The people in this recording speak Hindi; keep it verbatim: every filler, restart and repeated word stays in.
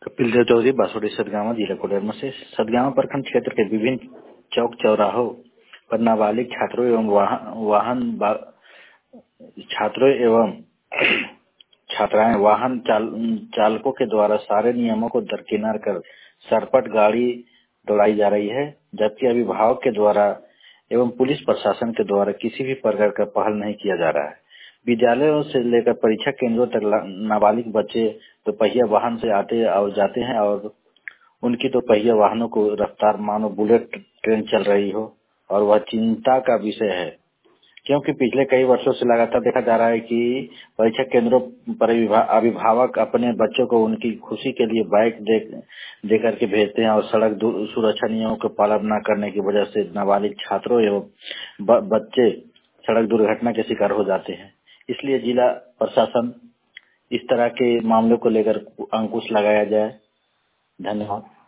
कपिल देव चौधरी, बासोडी सतगावा, जिला कोडरमा से। सतगावा प्रखंड क्षेत्र के विभिन्न चौक चौराहों पर नाबालिग छात्रों एवं वाहन वाहन छात्रों एवं छात्राएं वाहन चाल, चालकों के द्वारा सारे नियमों को दरकिनार कर सरपट गाड़ी दौड़ाई जा रही है, जबकि अभिभावक के द्वारा एवं पुलिस प्रशासन के द्वारा किसी भी प्रकार का पहल नहीं किया जा रहा है। विद्यालयों से लेकर परीक्षा केंद्रों तक नाबालिग बच्चे दोपहिया वाहन से आते और जाते हैं और उनकी दोपहिया वाहनों को रफ्तार मानो बुलेट ट्रेन चल रही हो, और वह चिंता का विषय है, क्योंकि पिछले कई वर्षों से लगातार देखा जा रहा है कि परीक्षा केंद्रों पर अभिभावक अपने बच्चों को उनकी खुशी के लिए बाइक दे, दे करके भेजते हैं और सड़क सुरक्षा नियमों के पालन न करने की वजह से नाबालिग छात्रों एवं बच्चे सड़क दुर्घटना के शिकार हो जाते हैं। इसलिए जिला प्रशासन इस तरह के मामलों को लेकर अंकुश लगाया जाए। धन्यवाद।